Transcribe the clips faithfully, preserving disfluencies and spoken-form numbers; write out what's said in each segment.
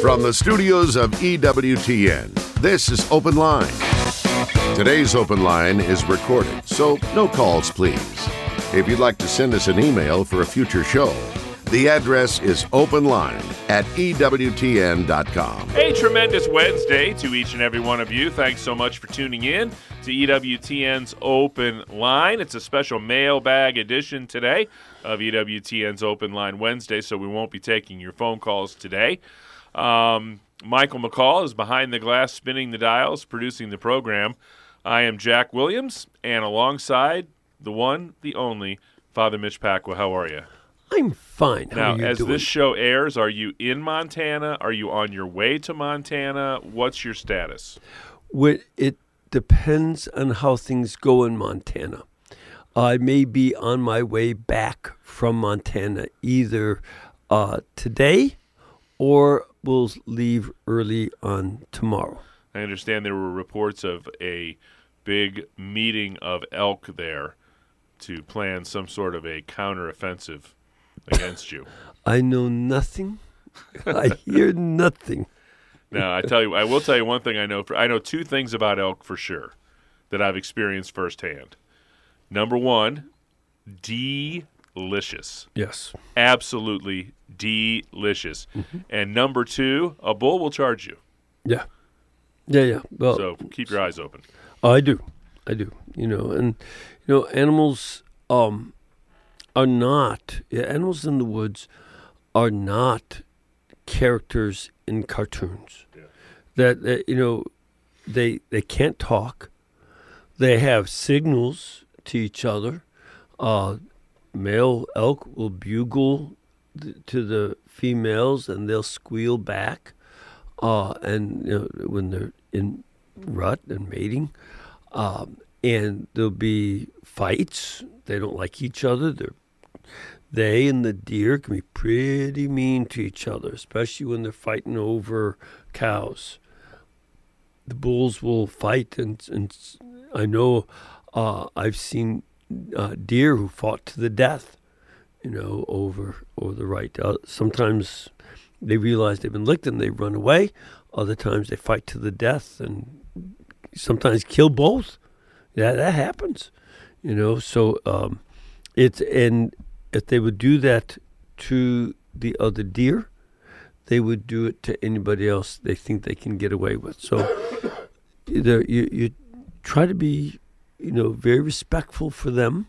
From the studios of E W T N, this is Open Line. Today's Open Line is recorded, so no calls, please. If you'd like to send us an email for a future show, the address is openline at E W T N dot com. A tremendous Wednesday to each and every one of you. Thanks so much for tuning in to E W T N's Open Line. It's a special mailbag edition today of E W T N's Open Line Wednesday, so we won't be taking your phone calls today. Um, Michael McCall is behind the glass, spinning the dials, producing the program. I am Jack Williams, and alongside the one, the only, Father Mitch Pacwa. How are you? I'm fine. How now, are you as doing? this show airs, are you in Montana? Are you on your way to Montana? What's your status? Well, it depends on how things go in Montana. I may be on my way back from Montana either uh, today or we'll leave early on tomorrow. I understand there were reports of a big meeting of elk there to plan some sort of a counteroffensive against you. I know nothing. I hear nothing. Now, I tell you, I will tell you one thing I know. For, I know two things about elk for sure that I've experienced firsthand. Number one, delicious. Yes. Absolutely delicious. Mm-hmm. And number two, a bull will charge you. Yeah. Yeah, yeah. Well, so keep your eyes open. I do. I do. You know, and, you know, animals um, are not, yeah, animals in the woods are not characters in cartoons. Yeah. That, that, you know, they they can't talk. They have signals to each other. Uh, male elk will bugle th- to the females, and they'll squeal back. Uh, and you know, when they're in rut and mating, um, and there'll be fights. They don't like each other. They're, they and the deer can be pretty mean to each other, especially when they're fighting over cows. The bulls will fight, and, and I know uh, I've seen uh, deer who fought to the death, you know, over over the right. Uh, sometimes they realize they've been licked and they run away. Other times they fight to the death and sometimes kill both. Yeah, that happens, you know. So um, it's and if they would do that to the other deer, they would do it to anybody else they think they can get away with. So either you you try to be, you know, very respectful for them,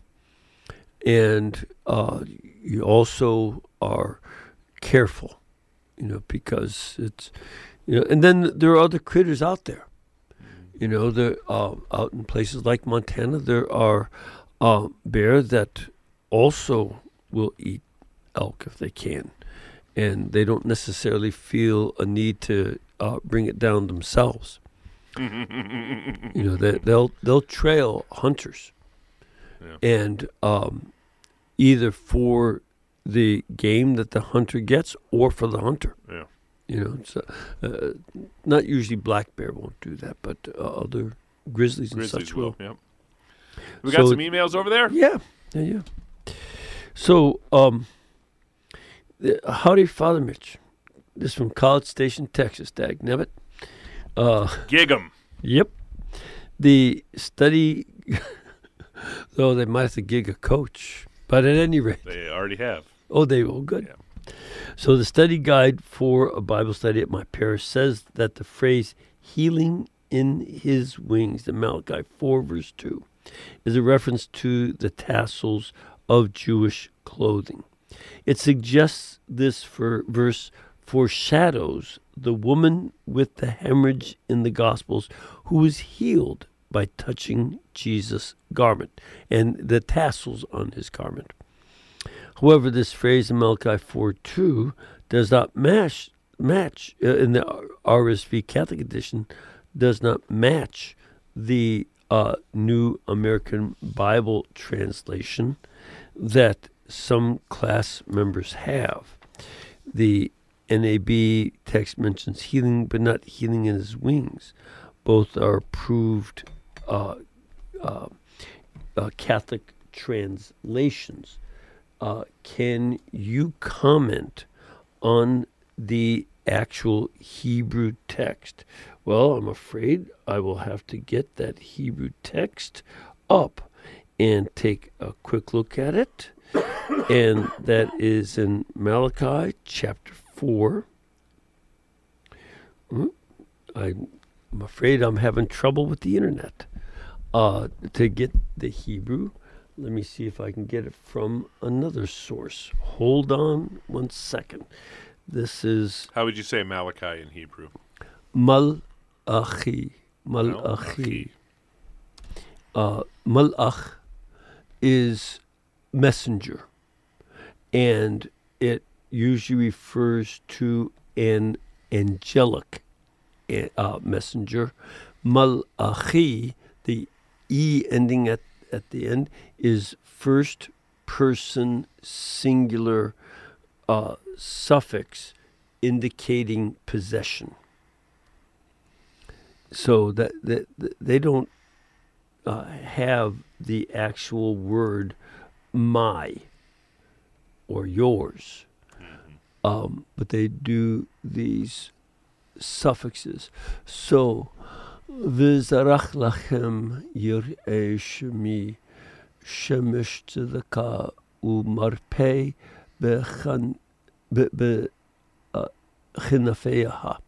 and uh, you also are careful, you know, because it's, you know, and then there are other critters out there. You know, there uh, out in places like Montana, there are uh, bears that also will eat elk if they can, and they don't necessarily feel a need to uh, bring it down themselves. You know, they, they'll they'll trail hunters, yeah. and um, either for the game that the hunter gets or for the hunter. Yeah. You know, so, uh, not usually black bear won't do that, but uh, other grizzlies and Grizzlies such will. will. Yep. We got so, some emails over there? Yeah, yeah, yeah. So, um, the, howdy, Father Mitch. This is from College Station, Texas, dagnabbit. Uh, Gig 'em. Yep. The study, though they might have to gig a coach, but at any rate. They already have. Oh, they will. Good. Yeah. So the study guide for a Bible study at my parish says that the phrase healing in his wings, in Malachi four, verse two, is a reference to the tassels of Jewish clothing. It suggests this for verse foreshadows the woman with the hemorrhage in the Gospels who was healed by touching Jesus' garment and the tassels on his garment. However, this phrase in Malachi four two does not match, match uh, in the R S V Catholic edition, does not match the uh, New American Bible translation that some class members have. The N A B text mentions healing, but not healing in his wings. Both are approved uh, uh, uh, Catholic translations. Uh, can you comment on the actual Hebrew text. Well, I'm afraid I will have to get that Hebrew text up and take a quick look at it. And that is in Malachi chapter four. I'm afraid I'm having trouble with the internet uh, to get the Hebrew. Let me see if I can get it from another source. Hold on one second. This is... How would you say Malachi in Hebrew? Mal-achi. Mal-achi. Uh, Malach is messenger. And it usually refers to an angelic uh, messenger. Mal-achi, the E ending at, at the end, is first person singular uh, suffix indicating possession. So that, that, that they don't uh, have the actual word my or yours, um, but they do these suffixes. So, v'zarach lachem yir'ei shemi shemesh tzedakah u'marpei b'chinafeyaha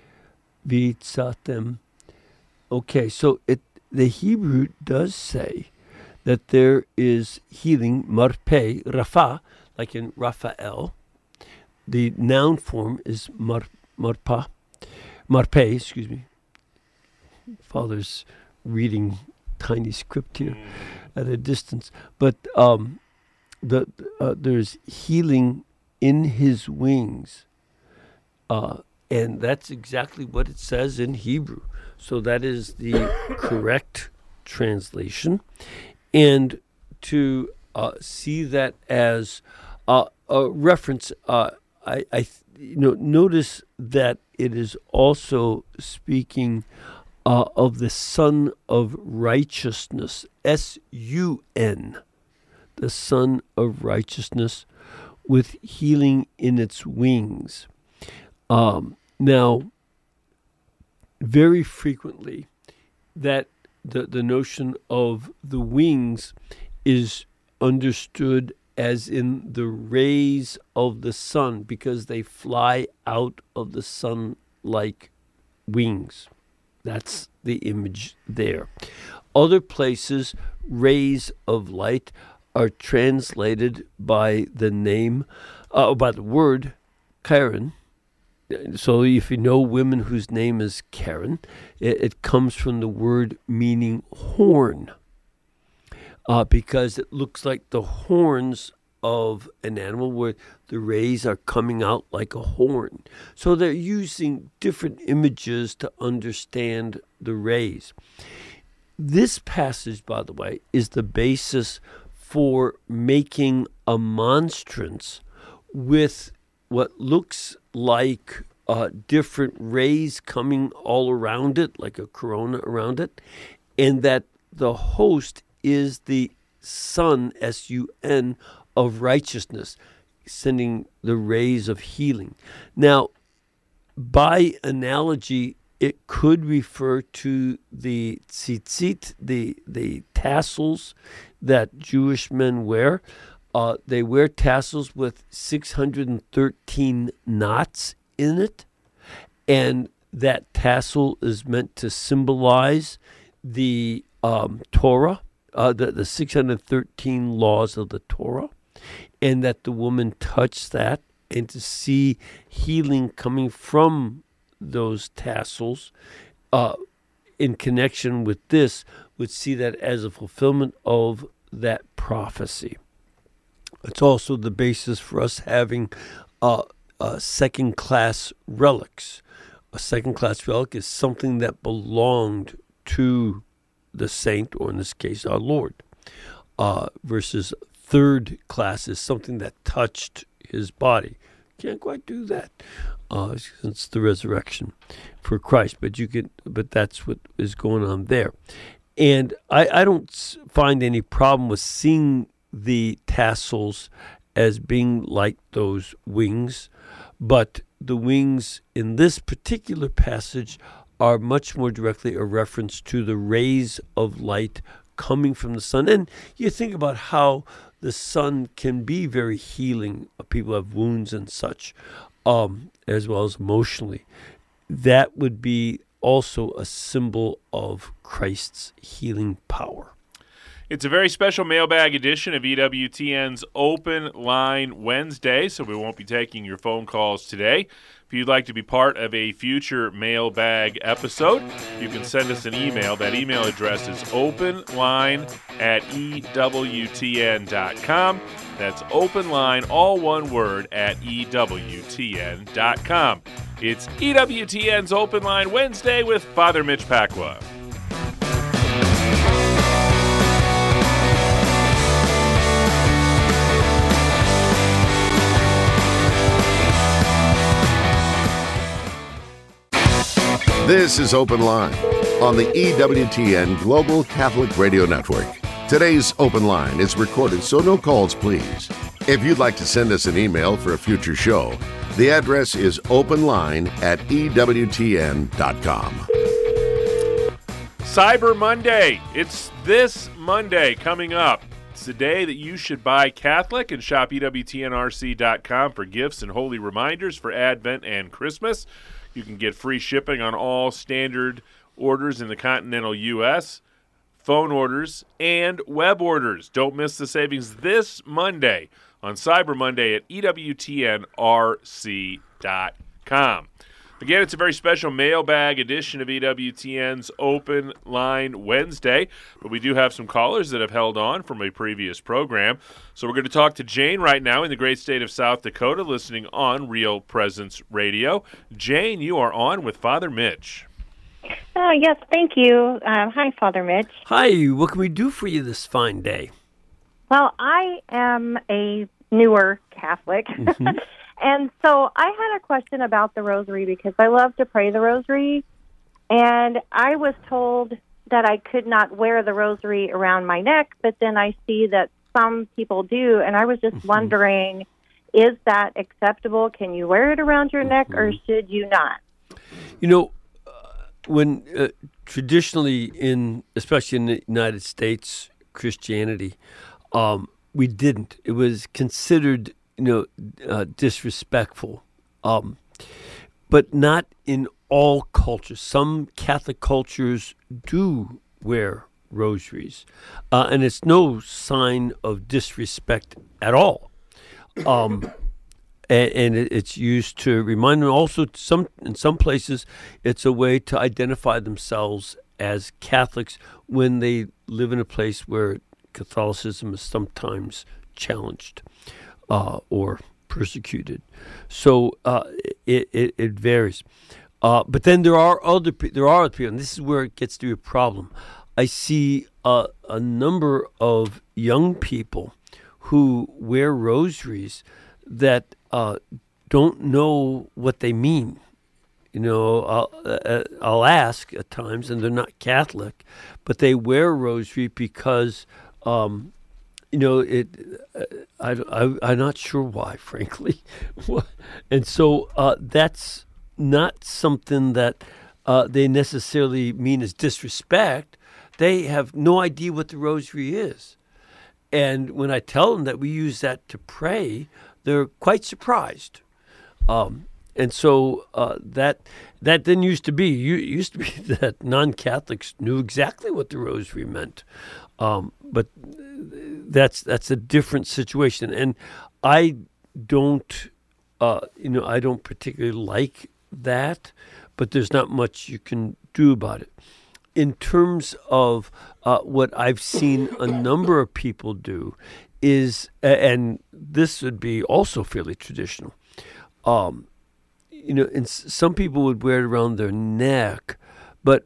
v'itzatem. Okay, so it the Hebrew does say that there is healing, marpei, rafa, like in Raphael. The noun form is mar, marpa, marpei, excuse me. Father's reading tiny script here at a distance. But um, the uh, there's healing in his wings. Uh, and that's exactly what it says in Hebrew. So that is the correct translation. And to uh, see that as uh, a reference, uh, I, I you know, notice that it is also speaking uh, of the Son of Righteousness, S U N, the Son of Righteousness, with healing in its wings. Um, now, very frequently, that the, the notion of the wings is understood as in the rays of the sun, because they fly out of the sun like wings. That's the image there. Other places, rays of light are translated by the name, uh, by the word Karen. So if you know women whose name is Karen, it, it comes from the word meaning horn, uh, because it looks like the horns of an animal where the rays are coming out like a horn. So they're using different images to understand the rays. This passage, by the way, is the basis for making a monstrance with what looks like uh, different rays coming all around it, like a corona around it, and that the host is the Sun, S U N, of righteousness, sending the rays of healing. Now, by analogy, it could refer to the tzitzit, the, the tassels that Jewish men wear. Uh, they wear tassels with six hundred thirteen knots in it, and that tassel is meant to symbolize the um, Torah, uh, the, the six hundred thirteen laws of the Torah, and that the woman touched that, and to see healing coming from those tassels uh, in connection with this would see that as a fulfillment of that prophecy. It's also the basis for us having uh, uh, second-class relics. A second-class relic is something that belonged to the saint, or in this case, our Lord, uh, versus third class is something that touched his body. Can't quite do that uh, since the resurrection for Christ, but you could. But that's what is going on there, and I, I don't find any problem with seeing the tassels as being like those wings. But the wings in this particular passage are much more directly a reference to the rays of light coming from the sun. And you think about how the sun can be very healing. People have wounds and such, um, as well as emotionally. That would be also a symbol of Christ's healing power. It's a very special mailbag edition of E W T N's Open Line Wednesday, so we won't be taking your phone calls today. If you'd like to be part of a future mailbag episode, you can send us an email. That email address is openline at E W T N dot com. That's openline, all one word, at E W T N dot com. It's E W T N's Open Line Wednesday with Father Mitch Pacwa. This is Open Line on the E W T N Global Catholic Radio Network. Today's Open Line is recorded, so no calls, please. If you'd like to send us an email for a future show, the address is openline at E W T N dot com. Cyber Monday. It's this Monday coming up. It's the day that you should buy Catholic and shop E W T N R C dot com for gifts and holy reminders for Advent and Christmas. You can get free shipping on all standard orders in the continental U S, phone orders, and web orders. Don't miss the savings this Monday on Cyber Monday at E W T N R C dot com. Again, it's a very special mailbag edition of E W T N's Open Line Wednesday, but we do have some callers that have held on from a previous program. So we're going to talk to Jane right now in the great state of South Dakota, listening on Real Presence Radio. Jane, you are on with Father Mitch. Oh, yes, thank you. Uh, hi, Father Mitch. Hi, what can we do for you this fine day? Well, I am a newer Catholic. Mm-hmm. And so I had a question about the rosary because I love to pray the rosary, and I was told that I could not wear the rosary around my neck, but then I see that some people do, and I was just mm-hmm. wondering, is that acceptable? Can you wear it around your mm-hmm. neck, or should you not? You know, uh, when uh, traditionally in, especially in the United States, Christianity, um, we didn't. It was considered you know, uh, disrespectful, um, but not in all cultures. Some Catholic cultures do wear rosaries, uh, and it's no sign of disrespect at all. Um, and, and it, it's used to remind them. Also, some in some places, it's a way to identify themselves as Catholics when they live in a place where Catholicism is sometimes challenged. Uh, or persecuted, so uh, it, it it varies. Uh, but then there are other pe- there are other people, and this is where it gets to be a problem. I see uh, a number of young people who wear rosaries that uh, don't know what they mean. You know, I'll, uh, I'll ask at times, and they're not Catholic, but they wear a rosary because. Um, You know, it. Uh, I, I, I'm not sure why, frankly, and so uh, that's not something that uh, they necessarily mean as disrespect. They have no idea what the rosary is, and when I tell them that we use that to pray, they're quite surprised. Um, and so uh, that that didn't used to be. You, it used to be that non-Catholics knew exactly what the rosary meant, um, but. That's that's a different situation, and I don't, uh, you know, I don't particularly like that, but there's not much you can do about it. In terms of uh, what I've seen a number of people do is, and this would be also fairly traditional, um, you know, and some people would wear it around their neck, but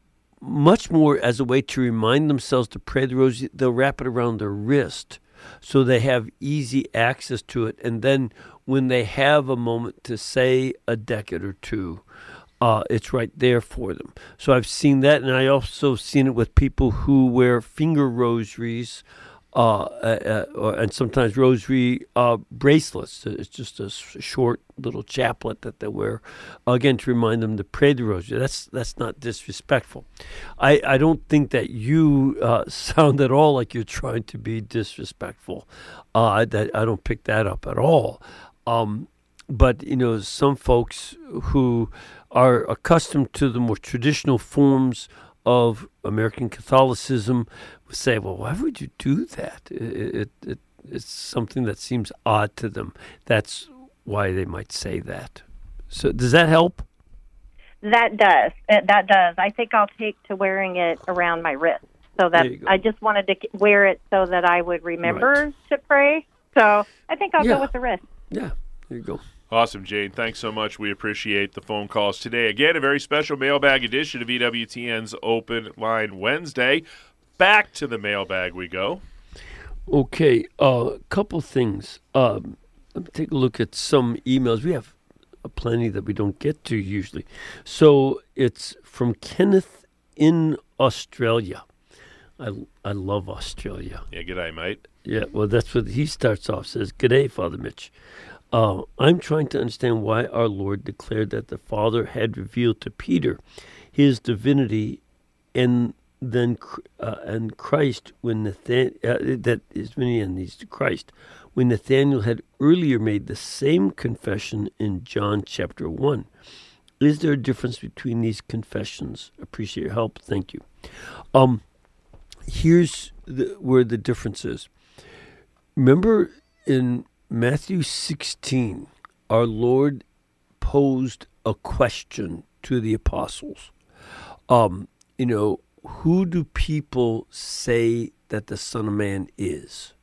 much more as a way to remind themselves to pray the rosary, they'll wrap it around their wrist so they have easy access to it. And then when they have a moment to say a decade or two, uh, it's right there for them. So I've seen that, and I also seen it with people who wear finger rosaries uh, uh, or, and sometimes rosary uh, bracelets. It's just a s- short little chaplet that they wear, again, to remind them to pray the rosary. That's that's not disrespectful. I, I don't think that you uh, sound at all like you're trying to be disrespectful. Uh, that I don't pick that up at all. Um, but, you know, some folks who are accustomed to the more traditional forms of American Catholicism say, well, why would you do that? It, it, it, it's something that seems odd to them. That's why they might say that. So does that help? That does. Uh, That does. I think I'll take to wearing it around my wrist. So that There you go. I just wanted to wear it so that I would remember Right. to pray. So I think I'll Yeah. go with the wrist. Yeah, there you go. Awesome, Jane. Thanks so much. We appreciate the phone calls today. Again, a very special mailbag edition of E W T N's Open Line Wednesday. Back to the mailbag we go. Okay, a uh, couple things. Um, let me take a look at some emails. We have uh, plenty that we don't get to usually. So it's from Kenneth in Australia. I, I love Australia. Yeah, g'day, mate. Yeah, well, that's what he starts off, says, "G'day, Father Mitch. Uh, I'm trying to understand why our Lord declared that the Father had revealed to Peter his divinity and then uh, and Christ when Nathan uh, that is divinity and he's to Christ when Nathanael had earlier made the same confession in John chapter one. Is there a difference between these confessions? Appreciate your help. Thank you." Um, here's the, where the difference is. Remember in Matthew sixteen, our Lord posed a question to the apostles. Um, you know, who do people say that the Son of Man is?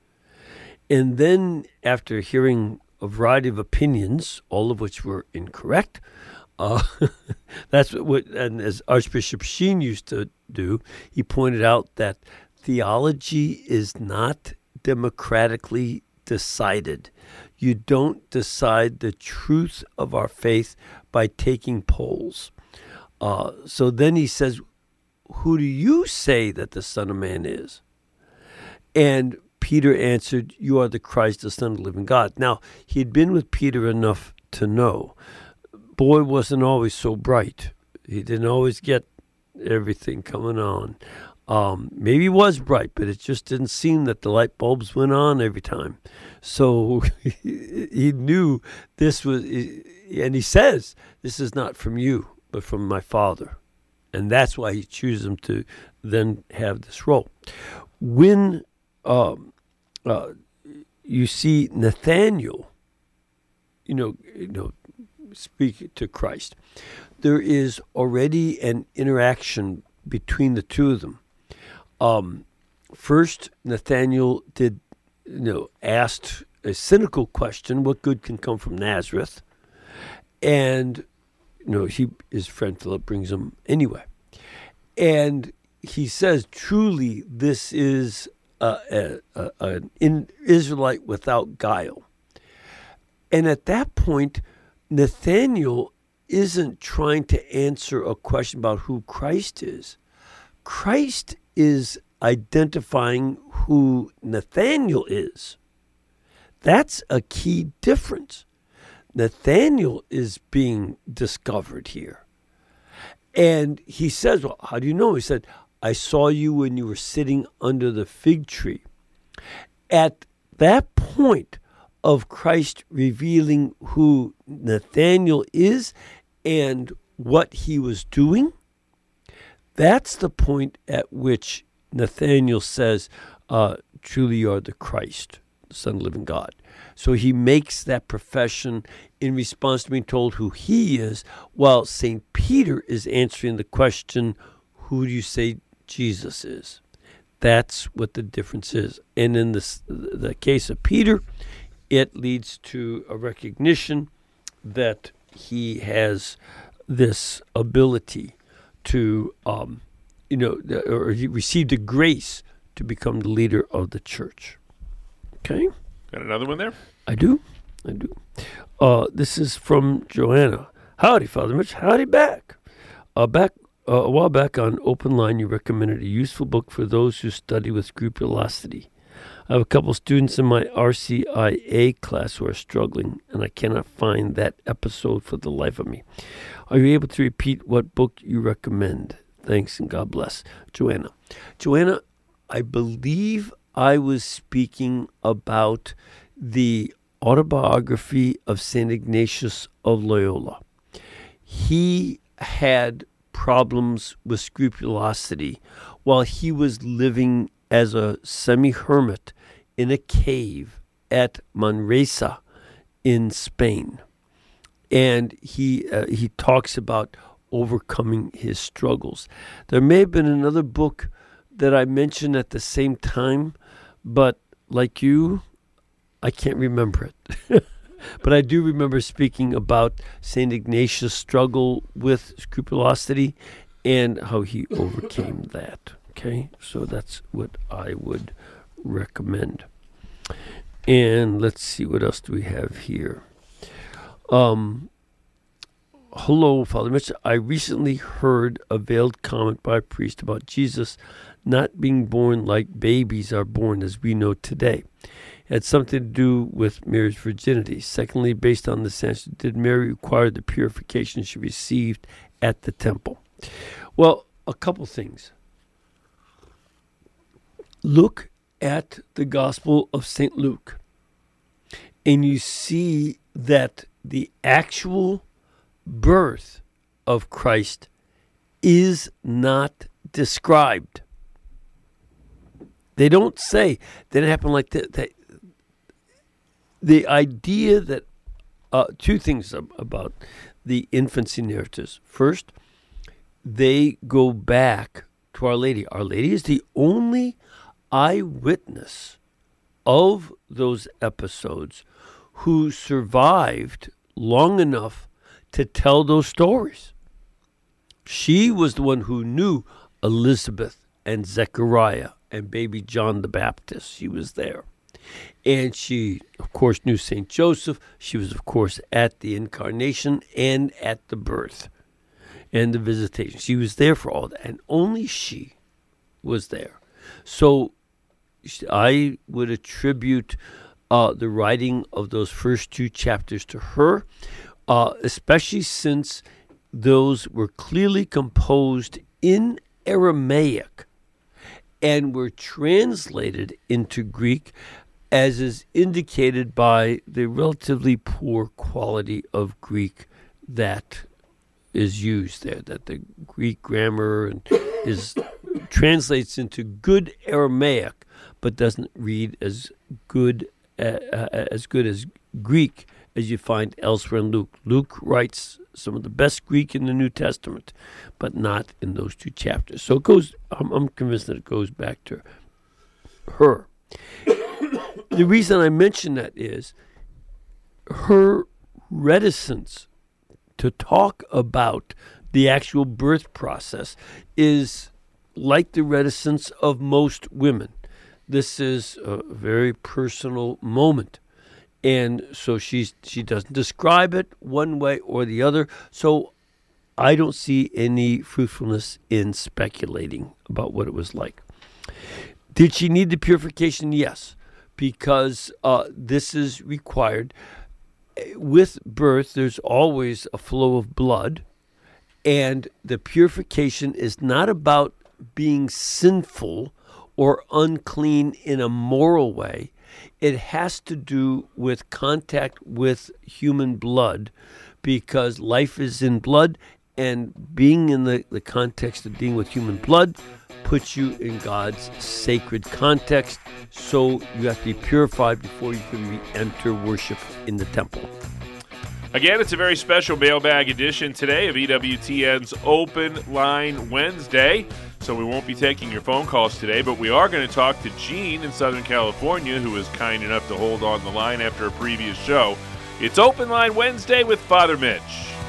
And then after hearing a variety of opinions, all of which were incorrect, uh, that's what, and as Archbishop Sheen used to do, he pointed out that theology is not democratically decided. You don't decide the truth of our faith by taking polls. Uh, so then he says, who do you say that the Son of Man is? And Peter answered, you are the Christ, the Son of the living God. Now, he had been with Peter enough to know. Boy wasn't always so bright. He didn't always get everything coming on. Um, maybe he was bright, but it just didn't seem that the light bulbs went on every time. So he knew this was, and he says, this is not from you, but from my Father. And that's why he chooses him to then have this role. When um, uh, you see Nathanael, you know, you know, speak to Christ, there is already an interaction between the two of them. Um, first, Nathanael did, you know, asked a cynical question: "What good can come from Nazareth?" And you know, he his friend Philip brings him anyway, and he says, "Truly, this is a, a, a, an in Israelite without guile." And at that point, Nathanael isn't trying to answer a question about who Christ is. Christ is identifying who Nathanael is. That's a key difference. Nathanael is being discovered here. And he says, well, how do you know? He said, I saw you when you were sitting under the fig tree. At that point of Christ revealing who Nathanael is and what he was doing, that's the point at which Nathanael says, uh, truly you are the Christ, the Son of the living God. So he makes that profession in response to being told who he is, while Saint Peter is answering the question, who do you say Jesus is? That's what the difference is. And in this, the case of Peter, it leads to a recognition that he has this ability to, um, you know, or he received a grace to become the leader of the church. Okay? Got another one there? I do. I do. Uh, this is from Joanna. Howdy, Father Mitch. Howdy back. Uh, back uh, a while back on Open Line, you recommended a useful book for those who study with scrupulosity. I have a couple students in my R C I A class who are struggling, and I cannot find that episode for the life of me. Are you able to repeat what book you recommend? Thanks, and God bless. Joanna. Joanna, I believe I was speaking about the autobiography of Saint Ignatius of Loyola. He had problems with scrupulosity while he was living as a semi-hermit in a cave at Manresa in Spain. And he uh, he talks about overcoming his struggles. There may have been another book that I mentioned at the same time, but like you, I can't remember it. But I do remember speaking about Saint Ignatius' struggle with scrupulosity and how he overcame that. Okay, so that's what I would recommend. And let's see, what else do we have here? Um, hello, Father Mitch. I recently heard a veiled comment by a priest about Jesus not being born like babies are born as we know today. It had something to do with Mary's virginity. Secondly, based on this answer, did Mary require the purification she received at the temple? Well, a couple things. Look at the Gospel of Saint Luke, and you see that the actual birth of Christ is not described. They don't say that it happened like that. that the idea that, uh, two things about the infancy narratives. First, they go back to Our Lady. Our Lady is the only eyewitness of those episodes who survived long enough to tell those stories. She was the one who knew Elizabeth and Zechariah and baby John the Baptist. She was there. And she, of course, knew Saint Joseph. She was, of course, at the incarnation and at the birth and the visitation. She was there for all that, and only she was there. So I would attribute uh, the writing of those first two chapters to her, uh, especially since those were clearly composed in Aramaic and were translated into Greek, as is indicated by the relatively poor quality of Greek that is used there, that the Greek grammar is translates into good Aramaic, but doesn't read as good uh, uh, as good as Greek as you find elsewhere in Luke. Luke writes some of the best Greek in the New Testament, but not in those two chapters. So it goes. I'm, I'm convinced that it goes back to her. The reason I mention that is her reticence to talk about the actual birth process is like the reticence of most women. This is a very personal moment. And so she's, she doesn't describe it one way or the other. So I don't see any fruitfulness in speculating about what it was like. Did she need the purification? Yes, because uh, this is required. With birth, there's always a flow of blood. And the purification is not about being sinful or unclean in a moral way. It has to do with contact with human blood, because life is in blood, and being in the, the context of being with human blood puts you in God's sacred context, so you have to be purified before you can re-enter worship in the temple. Again, it's a very special mailbag edition today of E W T N's Open Line Wednesday. So we won't be taking your phone calls today, but we are going to talk to Gene in Southern California, who was kind enough to hold on the line after a previous show. It's Open Line Wednesday with Father Mitch.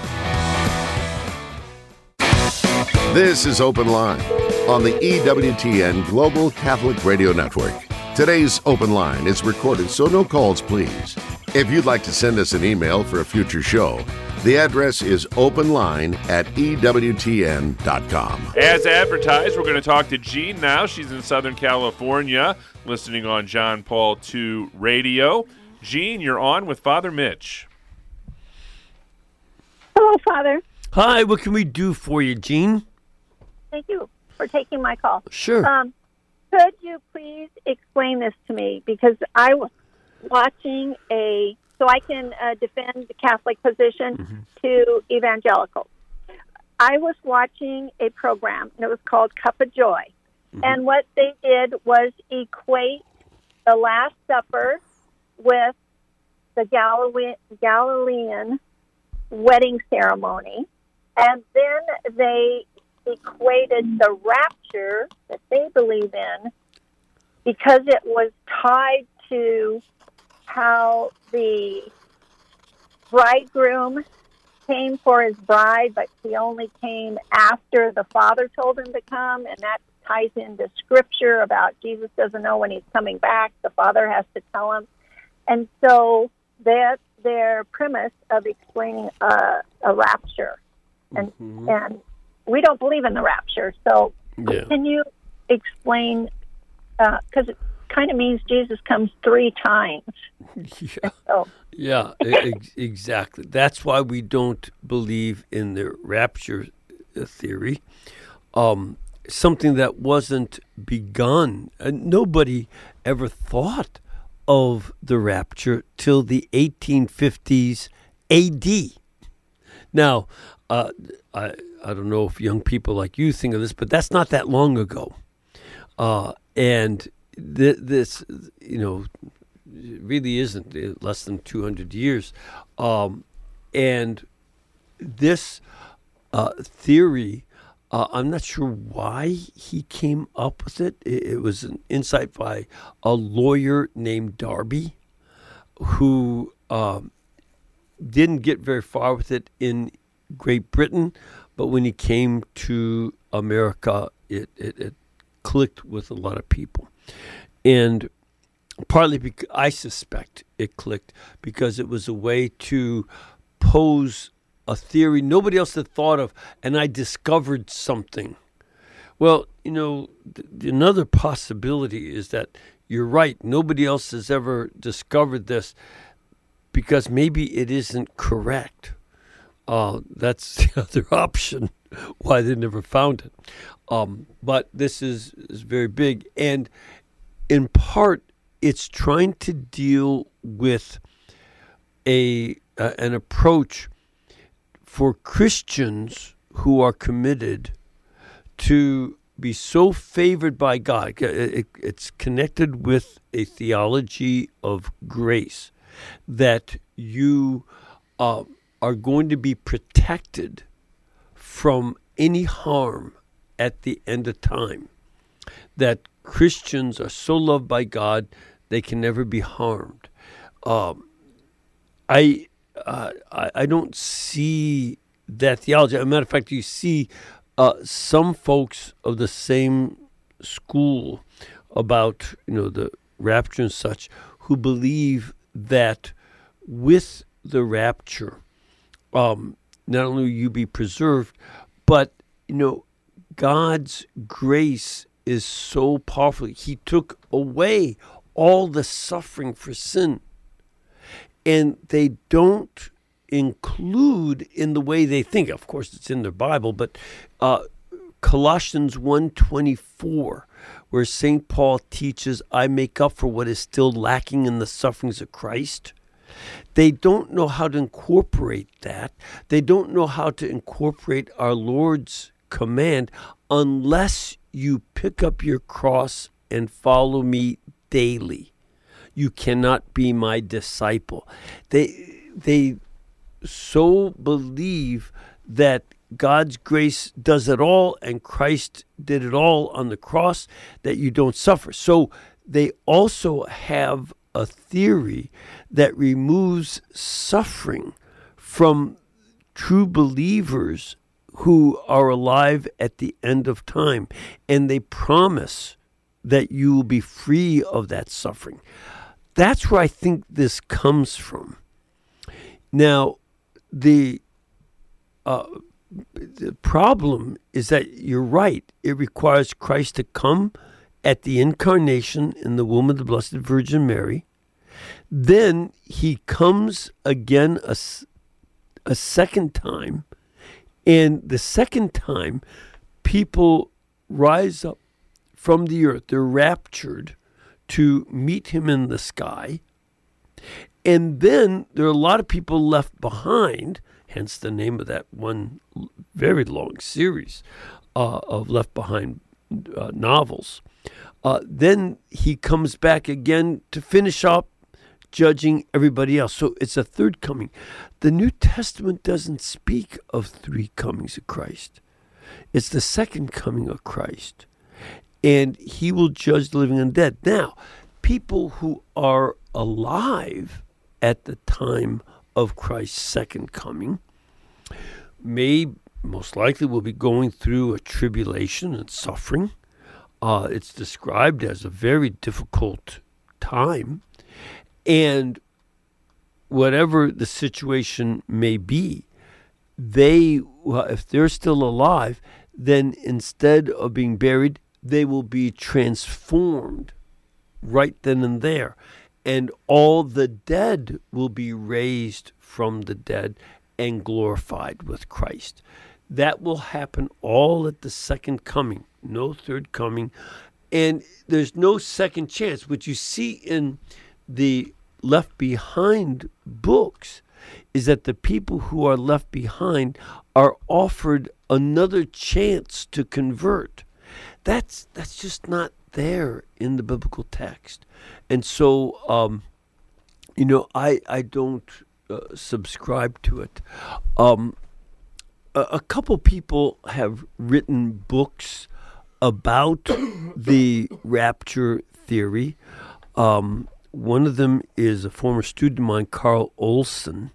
This is Open Line on the E W T N Global Catholic Radio Network. Today's Open Line is recorded, so no calls, please. If you'd like to send us an email for a future show, The address is openline at E W T N dot com. As advertised, we're going to talk to Jean now. She's in Southern California, listening on John Paul the Second Radio. Jean, you're on with Father Mitch. Hello, Father. Hi, what can we do for you, Jean? Thank you for taking my call. Sure. Um, could you please explain this to me? Because I was watching a, so I can uh, defend the Catholic position mm-hmm. to evangelicals. I was watching a program, and it was called Cup of Joy. Mm-hmm. And what they did was equate the Last Supper with the Galilean, Galilean wedding ceremony. And then they equated the rapture that they believe in because it was tied to how the bridegroom came for his bride, but he only came after the Father told him to come, and that ties into Scripture about Jesus doesn't know when he's coming back. The Father has to tell him. And so that's their premise of explaining a, a rapture. And mm-hmm. and we don't believe in the rapture. So yeah. Can you explain, because uh, it kind of means Jesus comes three times. Yeah, so. yeah ex- exactly. That's why we don't believe in the rapture theory. Um, something that wasn't begun. Uh, nobody ever thought of the rapture till the eighteen fifties A D. Now, uh, I I don't know if young people like you think of this, but that's not that long ago. Uh, and th- this, you know, really isn't less than two hundred years. Um, and this uh, theory, uh, I'm not sure why he came up with it. It, it was an insight by a lawyer named Darby, who um, didn't get very far with it in Great Britain, but when he came to America, it, it, it clicked with a lot of people. And partly because I suspect it clicked because it was a way to pose a theory nobody else had thought of, and I discovered something. Well, you know, th- another possibility is that you're right. Nobody else has ever discovered this because maybe it isn't correct. Uh, that's the other option, why they never found it. Um, but this is, is very big. And in part, it's trying to deal with a uh, an approach for Christians who are committed to be so favored by God. It, it, it's connected with a theology of grace that you uh, are going to be protected from any harm at the end of time. That Christians are so loved by God, they can never be harmed. Um, I, uh, I I don't see that theology. As a matter of fact, you see uh, some folks of the same school about, you know, the rapture and such, who believe that with the rapture, um, not only will you be preserved, but, you know, God's grace is so powerful. He took away all the suffering for sin. And they don't include in the way they think. Of course, it's in their Bible, but uh, Colossians one twenty-four, where Saint Paul teaches, I make up for what is still lacking in the sufferings of Christ. They don't know how to incorporate that. They don't know how to incorporate our Lord's command unless you pick up your cross and follow me daily. You cannot be my disciple. They they so believe that God's grace does it all and Christ did it all on the cross that you don't suffer. So they also have a theory that removes suffering from true believers who are alive at the end of time, and they promise that you will be free of that suffering. That's where I think this comes from. Now, the uh, the problem is that you're right. It requires Christ to come at the incarnation in the womb of the Blessed Virgin Mary. Then he comes again a, a second time. And the second time, people rise up from the earth. They're raptured to meet him in the sky. And then there are a lot of people left behind, hence the name of that one very long series uh, of Left Behind uh, novels. Uh, then he comes back again to finish up judging everybody else. So it's a third coming. The New Testament doesn't speak of three comings of Christ. It's the second coming of Christ. And he will judge the living and dead. Now, people who are alive at the time of Christ's second coming may, most likely, will be going through a tribulation and suffering. Uh, it's described as a very difficult time. And whatever the situation may be, they, if they're still alive, then instead of being buried, they will be transformed right then and there. And all the dead will be raised from the dead and glorified with Christ. That will happen all at the second coming, no third coming. And there's no second chance. What you see in the Left Behind books is that the people who are left behind are offered another chance to convert. That's that's just not there in the biblical text. And so, um, you know, I, I don't uh, subscribe to it. Um, a, a couple people have written books about the rapture theory. Um, one of them is a former student of mine, Carl Olson.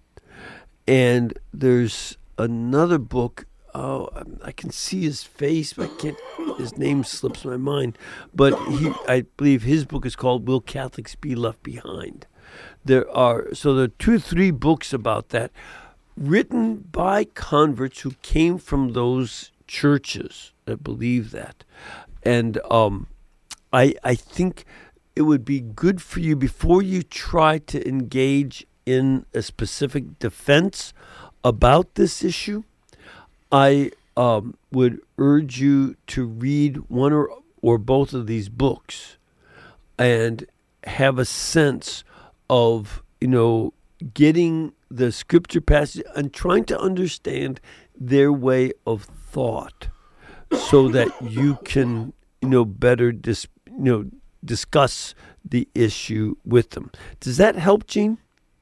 And there's another book. Oh, I can see his face, but I can't. His name slips my mind. But he, I believe his book is called "Will Catholics Be Left Behind?" There are so there are two, or three books about that, written by converts who came from those churches that believe that, and um, I I think it would be good for you before you try to engage in a specific defense about this issue. I um, would urge you to read one or, or both of these books and have a sense of, you know, getting the scripture passage and trying to understand their way of thought so that you can, you know, better dis, you know, discuss the issue with them. Does that help, Jean?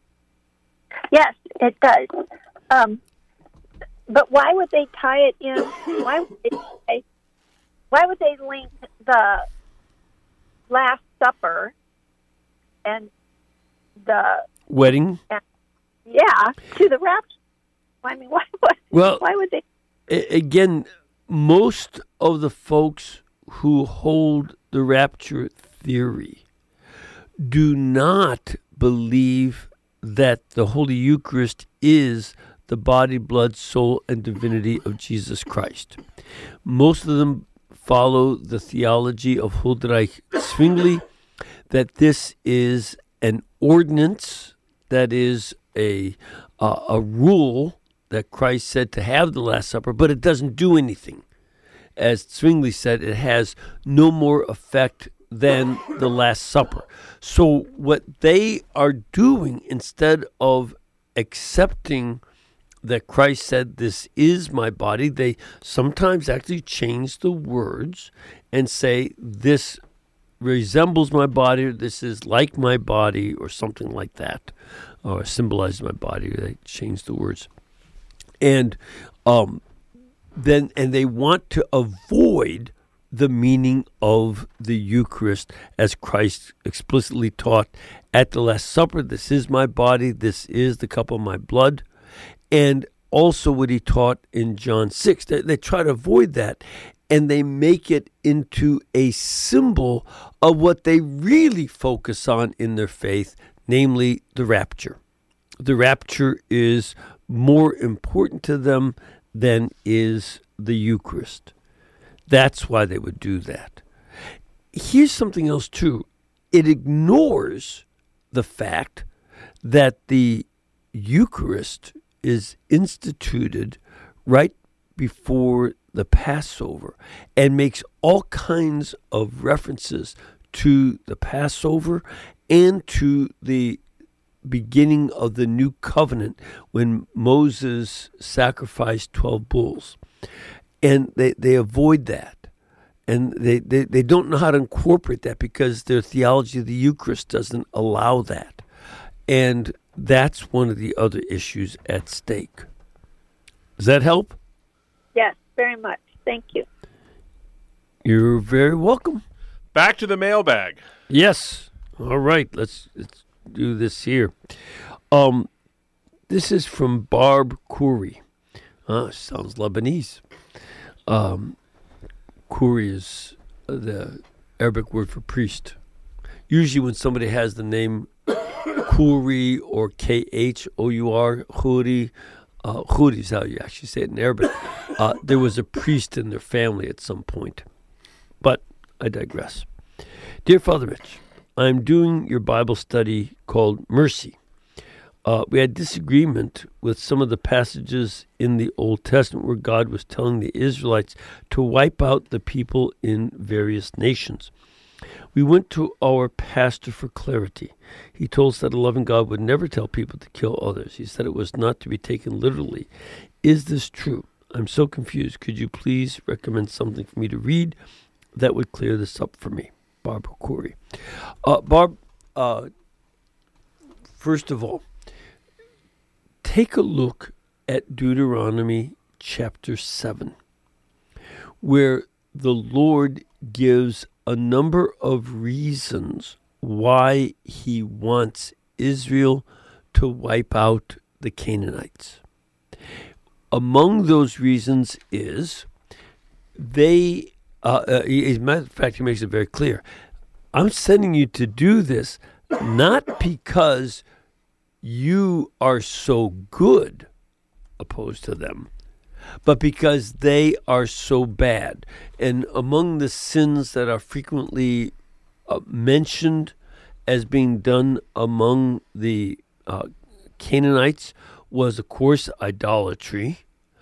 Yes, it does. Um, But why would they tie it in? Why would they, why would they link the Last Supper and the wedding? Uh, yeah, to the rapture. I mean, why? Why, well, why would they? Again, most of the folks who hold the rapture theory do not believe that the Holy Eucharist is the body, blood, soul, and divinity of Jesus Christ. Most of them follow the theology of Huldreich Zwingli, that this is an ordinance, that is a uh, a rule that Christ said to have the Last Supper, but it doesn't do anything. As Zwingli said, it has no more effect than the Last Supper. So what they are doing, instead of accepting that Christ said, "This is my body," they sometimes actually change the words and say, "This resembles my body," or "This is like my body," or something like that, or symbolizes my body. They change the words. And um, then, and they want to avoid the meaning of the Eucharist, as Christ explicitly taught at the Last Supper. "This is my body, this is the cup of my blood." And also what he taught in John six. They, they try to avoid that, and they make it into a symbol of what they really focus on in their faith, namely the rapture. The rapture is more important to them than is the Eucharist. That's why they would do that. Here's something else, too. It ignores the fact that the Eucharist is instituted right before the Passover and makes all kinds of references to the Passover and to the beginning of the new covenant when Moses sacrificed twelve bulls. And they, they avoid that. And they, they, they don't know how to incorporate that because their theology of the Eucharist doesn't allow that. And that's one of the other issues at stake. Does that help? Yes, very much. Thank you. You're very welcome. Back to the mailbag. Yes. All right. Let's, let's do this here. Um, this is from Barb Khoury. Uh, sounds Lebanese. Um, Khoury is the Arabic word for priest. Usually when somebody has the name Khoury or K H O U R, Khoury, uh, Khoury is how you actually say it in Arabic. Uh, there was a priest in their family at some point. But I digress. Dear Father Mitch, I'm doing your Bible study called Mercy. Uh, we had disagreement with some of the passages in the Old Testament where God was telling the Israelites to wipe out the people in various nations. We went to our pastor for clarity. He told us that a loving God would never tell people to kill others. He said it was not to be taken literally. Is this true? I'm so confused. Could you please recommend something for me to read that would clear this up for me? Barbara Khoury. Uh, Barb, uh, first of all, take a look at Deuteronomy chapter seven, where the Lord gives a number of reasons why he wants Israel to wipe out the Canaanites. Among those reasons is they, uh, uh, as a matter of fact, he makes it very clear, I'm sending you to do this not because you are so good opposed to them, but because they are so bad. And among the sins that are frequently uh, mentioned as being done among the uh, Canaanites was, of course, idolatry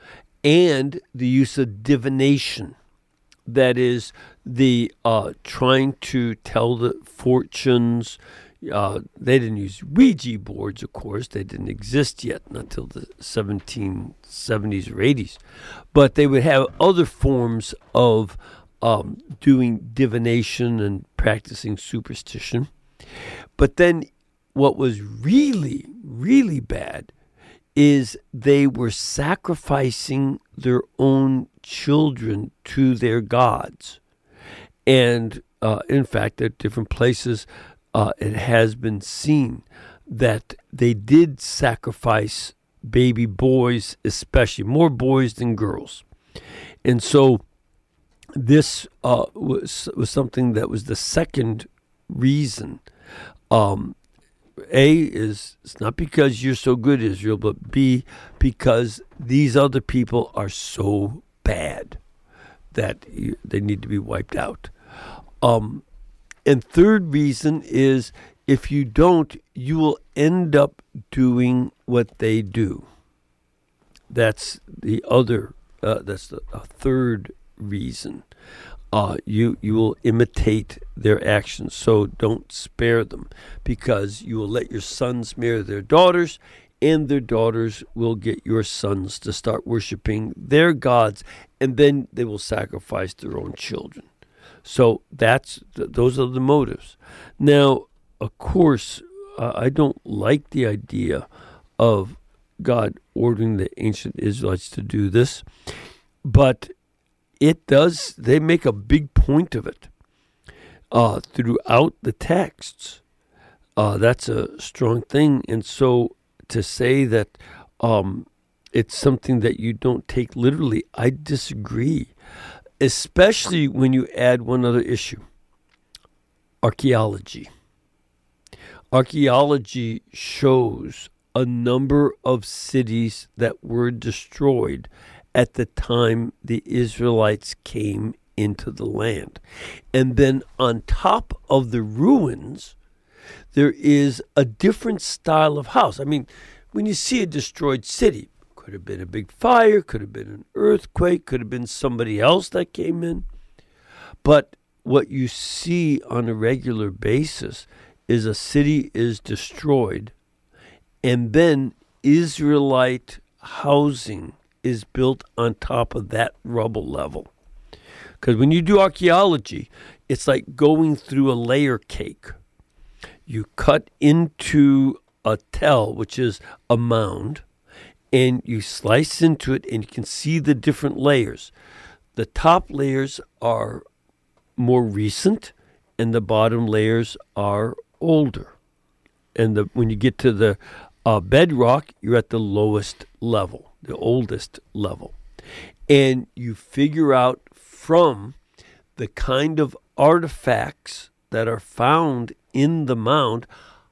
and the use of divination. That is, the uh, trying to tell the fortunes. Uh, they didn't use Ouija boards, of course. They didn't exist yet until the seventeen seventies or eighties. But they would have other forms of um, doing divination and practicing superstition. But then what was really, really bad is they were sacrificing their own children to their gods. And uh, in fact, at different places, Uh, it has been seen that they did sacrifice baby boys, especially more boys than girls. And so this uh, was, was something that was the second reason. Um, A is it's not because you're so good, Israel, but B, because these other people are so bad that you, they need to be wiped out. Um And third reason is if you don't, you will end up doing what they do. That's the other, uh, that's the a third reason. Uh, you, you will imitate their actions, so don't spare them, because you will let your sons marry their daughters, and their daughters will get your sons to start worshiping their gods, and then they will sacrifice their own children. So that's those are the motives. Now, of course, uh, I don't like the idea of God ordering the ancient Israelites to do this, but it does. They make a big point of it uh, throughout the texts. Uh, that's a strong thing, and so to say that um, it's something that you don't take literally, I disagree. Especially when you add one other issue, archaeology. Archaeology shows a number of cities that were destroyed at the time the Israelites came into the land. And then on top of the ruins, there is a different style of house. I mean, when you see a destroyed city, could have been a big fire, could have been an earthquake, could have been somebody else that came in. But what you see on a regular basis is a city is destroyed, and then Israelite housing is built on top of that rubble level. Because when you do archaeology, it's like going through a layer cake. You cut into a tell, which is a mound, and you slice into it, and you can see the different layers. The top layers are more recent, and the bottom layers are older. And the, when you get to the uh, bedrock, you're at the lowest level, the oldest level. And you figure out from the kind of artifacts that are found in the mound,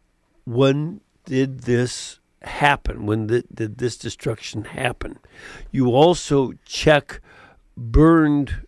when did this happen? When the, did this destruction happen? You also check burned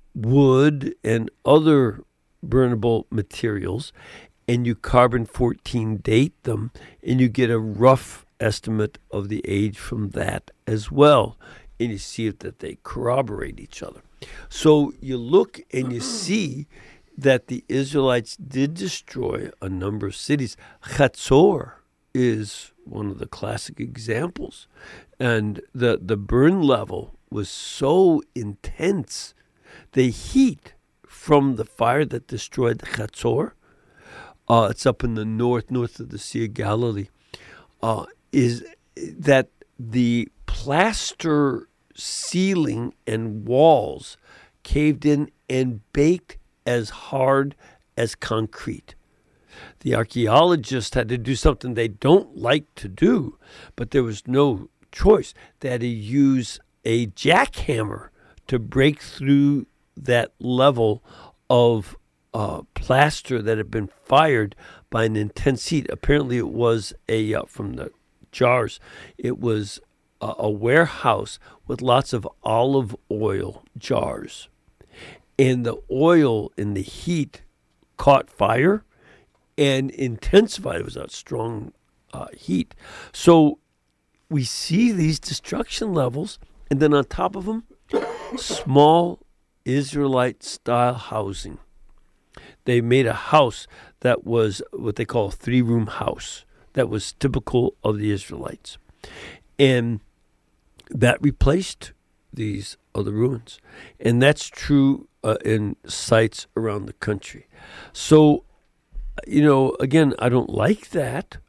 wood and other burnable materials, and you carbon fourteen date them, and you get a rough estimate of the age from that as well. And you see that they corroborate each other. So you look and you see that the Israelites did destroy a number of cities. Chatzor is one of the classic examples. And the, the burn level was so intense. The heat from the fire that destroyed Chatzor, uh, it's up in the north, north of the Sea of Galilee, uh, is that the plaster ceiling and walls caved in and baked as hard as concrete. The archaeologists had to do something they don't like to do, but there was no choice. They had to use a jackhammer to break through that level of uh, plaster that had been fired by an intense heat. Apparently it was a, uh, from the jars, it was a, a warehouse with lots of olive oil jars. And the oil and the heat caught fire and intensified. It was a strong uh, heat. So we see these destruction levels, and then on top of them, small Israelite-style housing. They made a house that was what they call a three-room house that was typical of the Israelites. And that replaced these other ruins. And that's true uh, in sites around the country. So, you know, again, I don't like that,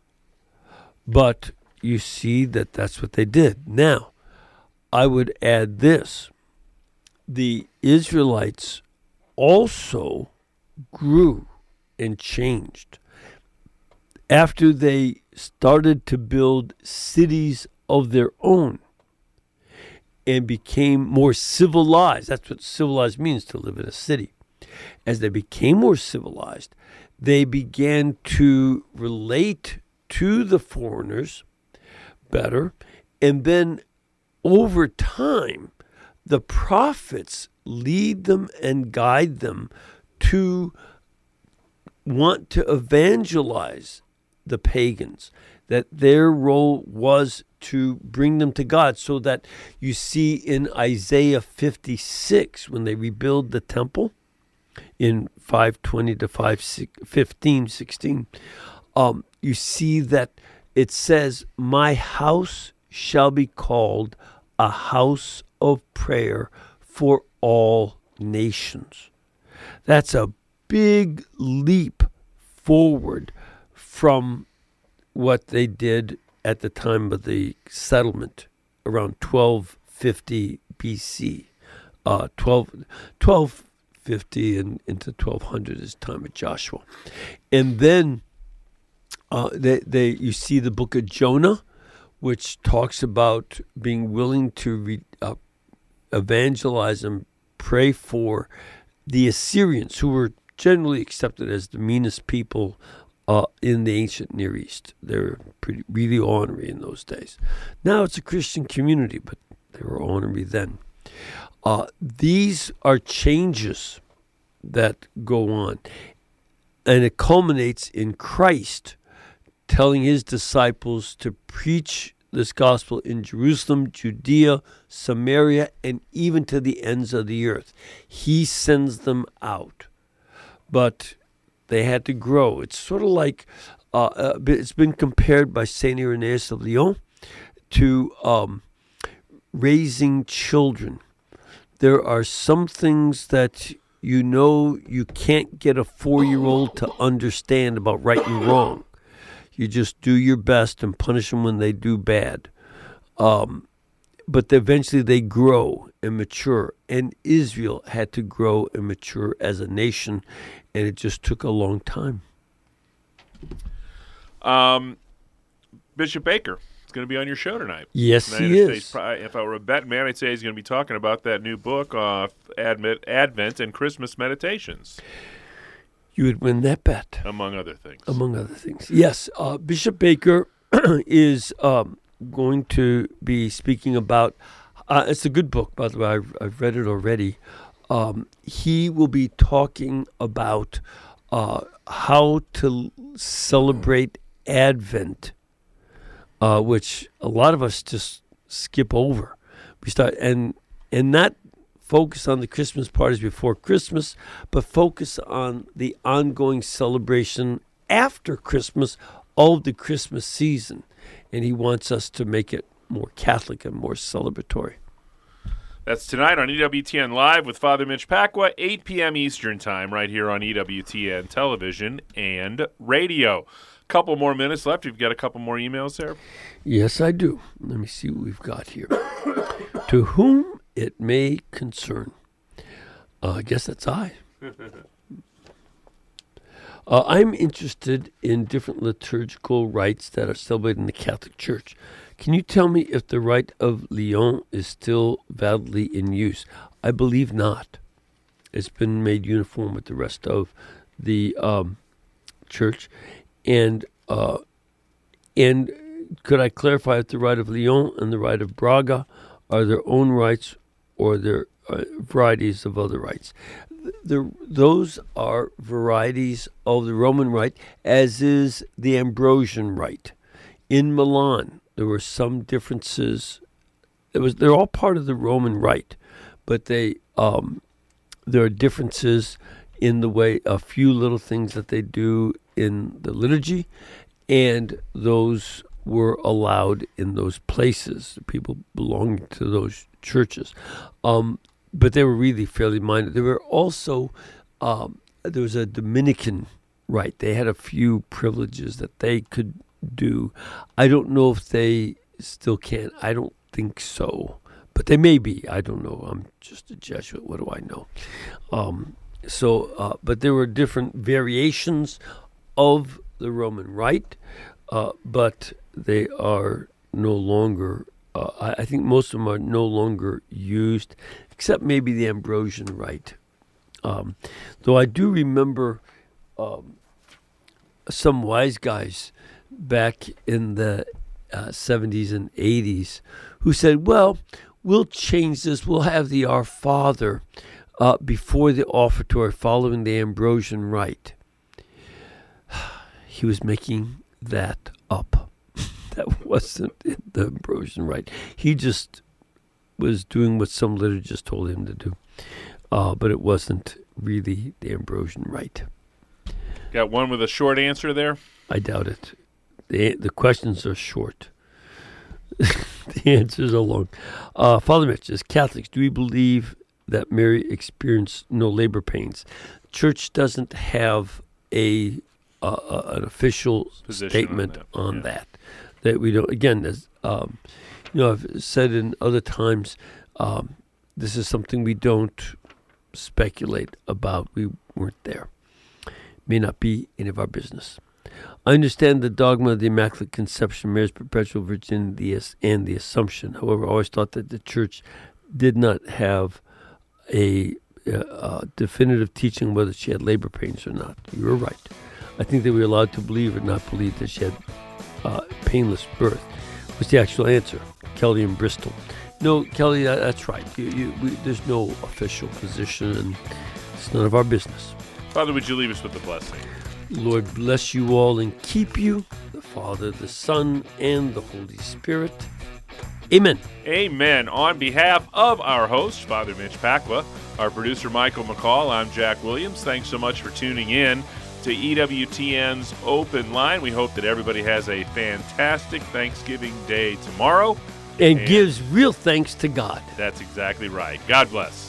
but you see that that's what they did. Now, I would add this. The Israelites also grew and changed after they started to build cities of their own and became more civilized. That's what civilized means, to live in a city. As they became more civilized, they began to relate to the foreigners better. And then over time, the prophets lead them and guide them to want to evangelize the pagans, that their role was to bring them to God. So that you see in Isaiah fifty-six, when they rebuild the temple in five twenty to five fifteen, sixteen, um, you see that it says, "My house shall be called a house of prayer for all nations." That's a big leap forward from what they did at the time of the settlement around twelve fifty B C. Uh, twelve, twelve fifty and into twelve hundred is time of Joshua. And then uh, they, they, you see the book of Jonah, which talks about being willing to re, uh, evangelize and pray for the Assyrians, who were generally accepted as the meanest people uh, in the ancient Near East. They were pretty, really ornery in those days. Now it's a Christian community, but They were ornery then. Uh, these are changes that go on. And it culminates in Christ telling his disciples to preach this gospel in Jerusalem, Judea, Samaria, and even to the ends of the earth. He sends them out. But they had to grow. It's sort of like, uh, uh, it's been compared by Saint Irenaeus of Lyon to um, raising children. There are some things that you know you can't get a four-year-old to understand about right and wrong. You just do your best and punish them when they do bad. Um, but eventually they grow and mature. And Israel had to grow and mature as a nation, and it just took a long time. Um, Bishop Baker is going to be on your show tonight. Yes, United he States, is. If I were a betting man, I'd say he's going to be talking about that new book, uh, Advent, Advent and Christmas Meditations. You would win that bet. Among other things. Among other things. Yes, uh, Bishop Baker is um, going to be speaking about, uh, it's a good book, by the way, I've, I've read it already. Um, he will be talking about uh, how to celebrate Advent, uh, which a lot of us just skip over. We start and and not focus on the Christmas parties before Christmas, but focus on the ongoing celebration after Christmas of the Christmas season. And he wants us to make it more Catholic and more celebratory. That's tonight on E W T N Live with Father Mitch Pacwa, eight p.m. Eastern Time, right here on E W T N Television and Radio. Couple more minutes left. You've got a couple more emails there? Yes, I do. Let me see what we've got here. To whom it may concern. Uh, I guess that's I. uh, I'm interested in different liturgical rites that are celebrated in the Catholic Church. Can you tell me if the rite of Lyon is still validly in use? I believe not. It's been made uniform with the rest of the um, church. And uh, and could I clarify if the rite of Lyon and the rite of Braga are their own rites or their uh, varieties of other rites? The, those are varieties of the Roman rite, as is the Ambrosian rite. In Milan, there were some differences. It was they're all part of the Roman rite, but they um, there are differences in the way a few little things that they do in the liturgy, and those were allowed in those places, people belonging to those churches. Um, but they were really fairly minor. There were also, um, there was a Dominican rite. They had a few privileges that they could do. I don't know if they still can. I don't think so. But they may be. I don't know. I'm just a Jesuit. What do I know? Um, so, uh, but there were different variations of the Roman rite, uh, but they are no longer, uh, I, I think most of them are no longer used, except maybe the Ambrosian rite. Um, though I do remember um, some wise guys back in the uh, seventies and eighties who said, well, we'll change this. We'll have the Our Father uh, before the offertory following the Ambrosian rite. He was making that up. That wasn't in the Ambrosian rite. He just was doing what some liturgists told him to do. Uh, but it wasn't really the Ambrosian rite. Got one with a short answer there? I doubt it. The the questions are short. The answers are long. Uh, Father Mitch, as Catholics, do we believe that Mary experienced no labor pains? Church doesn't have a uh, an official Position statement on that. on Yeah. that. That we don't. Again, as um, you know, I've said in other times, um, this is something we don't speculate about. We weren't there. May not be any of our business. I understand the dogma of the Immaculate Conception, Mary's perpetual virginity, and the Assumption. However, I always thought that the Church did not have a, a definitive teaching whether she had labor pains or not. You were right. I think they were allowed to believe or not believe that she had uh, painless birth. Was the actual answer. Kelly in Bristol. No, Kelly, that, that's right. You, you, we, there's no official position, and it's none of our business. Father, would you leave us with the blessing? Lord bless you all and keep you, the Father, the Son, and the Holy Spirit. Amen. Amen. On behalf of our host, Father Mitch Pacwa, our producer, Michael McCall, I'm Jack Williams. Thanks so much for tuning in to E W T N's Open Line. We hope that everybody has a fantastic Thanksgiving Day tomorrow. And, and gives real thanks to God. That's exactly right. God bless.